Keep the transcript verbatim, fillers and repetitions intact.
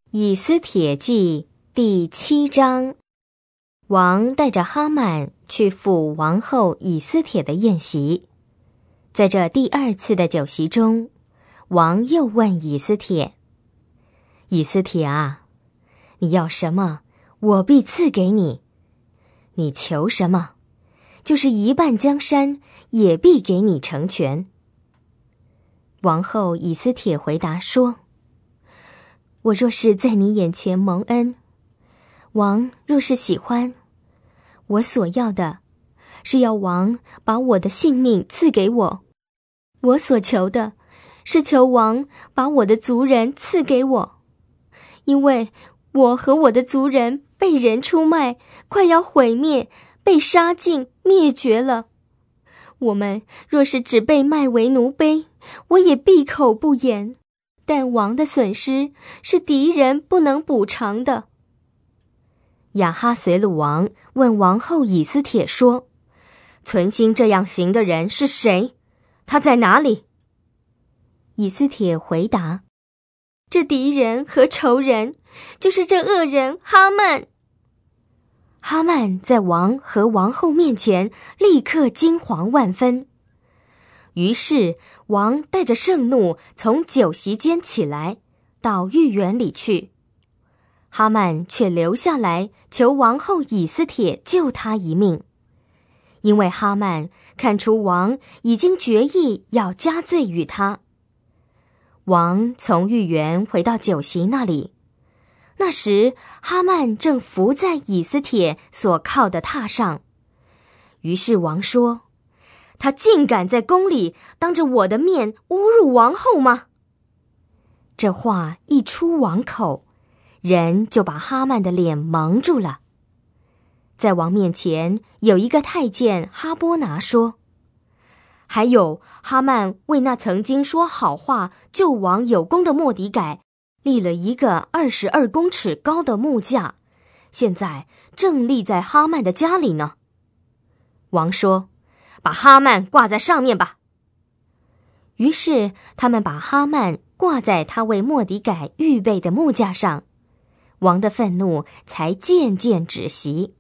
以斯帖记第七章，王带着哈曼去赴王后以斯帖的宴席。在这第二次的酒席中，王又问以斯帖：以斯帖啊，你要什么，我必赐给你；你求什么，就是一半江山也必给你成全。王后以斯帖回答说：我若是在你眼前蒙恩，王若是喜欢，我所要的是要王把我的性命赐给我，我所求的是求王把我的族人赐给我，因为我和我的族人被人出卖，快要毁灭，被杀尽灭绝了。我们若是只被卖为奴婢，我也闭口不言，但王的损失是敌人不能补偿的。亚哈随鲁王问王后以斯帖说：存心这样行的人是谁？他在哪里？以斯帖回答：这敌人和仇人就是这恶人哈曼。哈曼在王和王后面前立刻惊惶万分。于是王带着盛怒从酒席间起来，到御园里去。哈曼却留下来求王后以斯帖救他一命，因为哈曼看出王已经决意要加罪于他。王从御园回到酒席那里，那时哈曼正伏在以斯帖所靠的榻上。于是王说：他竟敢在宫里当着我的面侮辱王后吗？这话一出王口，人就把哈曼的脸蒙住了。在王面前有一个太监哈波拿说：还有哈曼为那曾经说好话救王有功的末底改立了一个二十二公尺高的木架，现在正立在哈曼的家里呢。王说：把哈曼挂在上面吧。于是他们把哈曼挂在他为末底改预备的木架上，王的愤怒才渐渐止息。